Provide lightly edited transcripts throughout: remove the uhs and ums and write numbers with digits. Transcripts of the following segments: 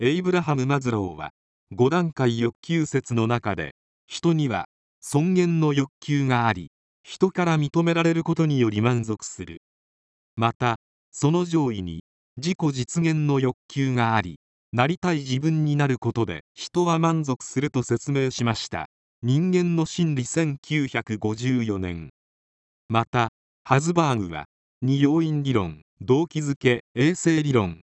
エイブラハム・マズローは5段階欲求説の中で、人には尊厳の欲求があり、人から認められることにより満足する。またその上位に自己実現の欲求があり、なりたい自分になることで人は満足すると説明しました。人間の心理1954年。またハズバーグは二要因理論、動機づけ、衛生理論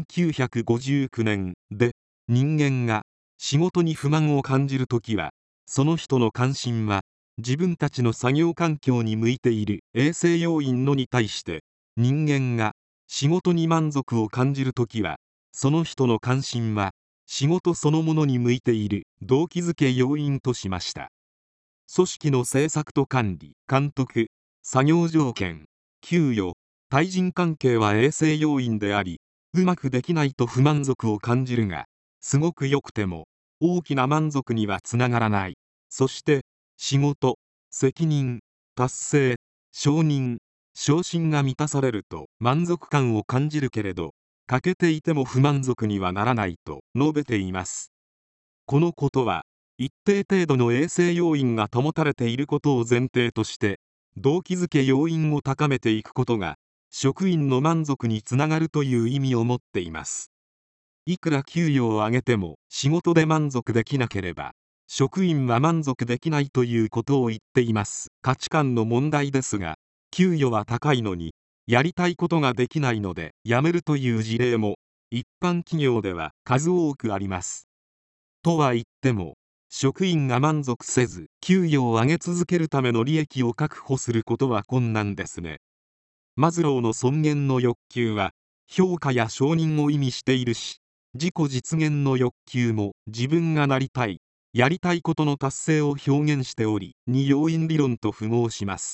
1959年で、人間が仕事に不満を感じるときは、その人の関心は自分たちの作業環境に向いている衛生要因のに対して、人間が仕事に満足を感じるときは、その人の関心は仕事そのものに向いている動機づけ要因としました。組織の政策と管理、監督、作業条件、給与、対人関係は衛生要因であり、うまくできないと不満足を感じるが、すごく良くても大きな満足にはつながらない。そして仕事、責任、達成、承認、昇進が満たされると満足感を感じるけれど、欠けていても不満足にはならないと述べています。このことは一定程度の衛生要因が保たれていることを前提として、動機づけ要因を高めていくことが職員の満足につながるという意味を持っています。いくら給与を上げても仕事で満足できなければ、職員は満足できないということを言っています。価値観の問題ですが、給与は高いのにやりたいことができないので辞めるという事例も一般企業では数多くあります。とは言っても、職員が満足せず給与を上げ続けるための利益を確保することは困難ですね。マズローの尊厳の欲求は評価や承認を意味しているし、自己実現の欲求も自分がなりたい、やりたいことの達成を表現しており、二要因理論と符合します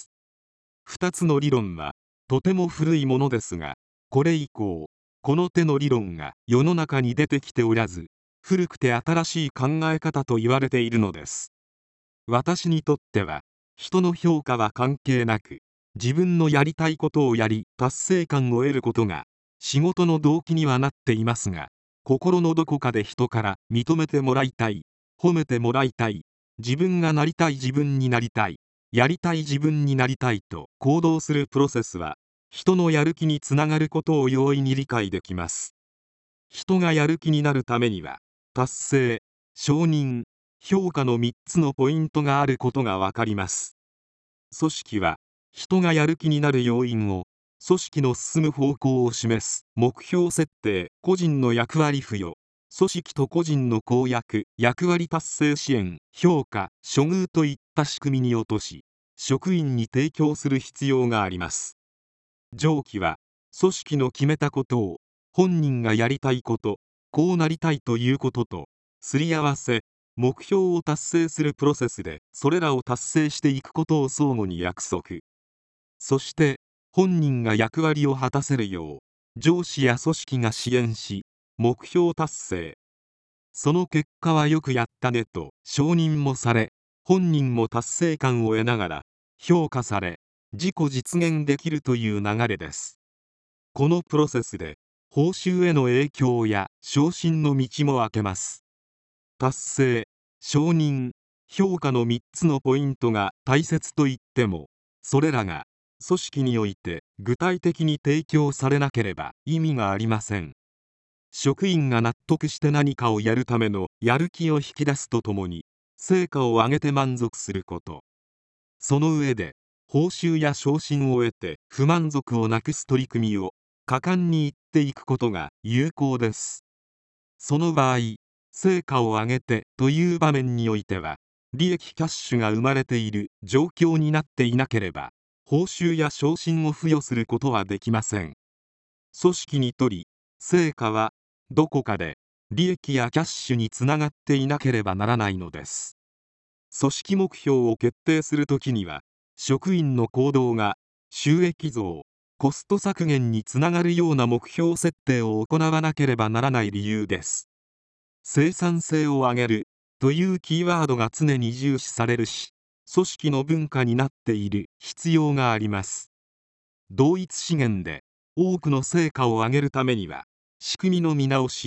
。2つの理論はとても古いものですが、これ以降この手の理論が世の中に出てきておらず、古くて新しい考え方と言われているのです。私にとっては人の評価は関係なく、自分のやりたいことをやり達成感を得ることが仕事の動機にはなっていますが、心のどこかで人から認めてもらいたい、褒めてもらいたい、自分がなりたい自分になりたい、やりたい自分になりたいと行動するプロセスは、人のやる気につながることを容易に理解できます。人がやる気になるためには達成、承認、評価の3つのポイントがあることがわかります。組織は人がやる気になる要因を、組織の進む方向を示す目標設定、個人の役割付与、組織と個人の公約、役割達成支援、評価、処遇といった仕組みに落とし、職員に提供する必要があります。上記は組織の決めたことを本人がやりたいこと、こうなりたいということとすり合わせ、目標を達成するプロセスで、それらを達成していくことを相互に約束。そして本人が役割を果たせるよう上司や組織が支援し、目標達成、その結果はよくやったねと承認もされ、本人も達成感を得ながら評価され、自己実現できるという流れです。このプロセスで報酬への影響や昇進の道も開けます。達成、承認、評価の3つのポイントが大切と言っても、それらが組織において具体的に提供されなければ意味がありません。職員が納得して何かをやるためのやる気を引き出すとともに、成果を上げて満足すること、その上で報酬や昇進を得て不満足をなくす取り組みを果敢に言っていくことが有効です。その場合、成果を上げてという場面においては、利益キャッシュが生まれている状況になっていなければ、報酬や昇進を付与することはできません。組織にとり、成果はどこかで利益やキャッシュにつながっていなければならないのです。組織目標を決定するときには、職員の行動が収益増、コスト削減につながるような目標設定を行わなければならない理由です。生産性を上げるというキーワードが常に重視されるし、組織の文化になっている必要があります。同一資源で多くの成果を上げるためには、仕組みの見直し、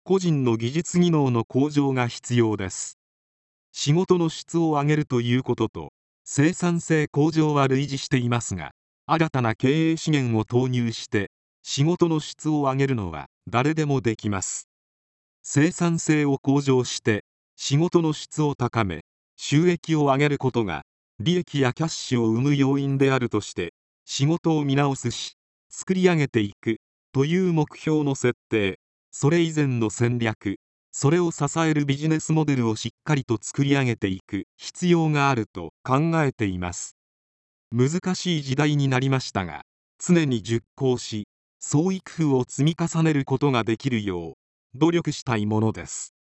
個人の技術技能の向上が必要です。仕事の質を上げるということと生産性向上は類似していますが、新たな経営資源を投入して仕事の質を上げるのは誰でもできます。生産性を向上して仕事の質を高め収益を上げることが利益やキャッシュを生む要因であるとして仕事を見直すし作り上げていくという目標の設定、それ以前の戦略、それを支えるビジネスモデルをしっかりと作り上げていく必要があると考えています。難しい時代になりましたが、常に熟考し創意工夫を積み重ねることができるよう努力したいものです。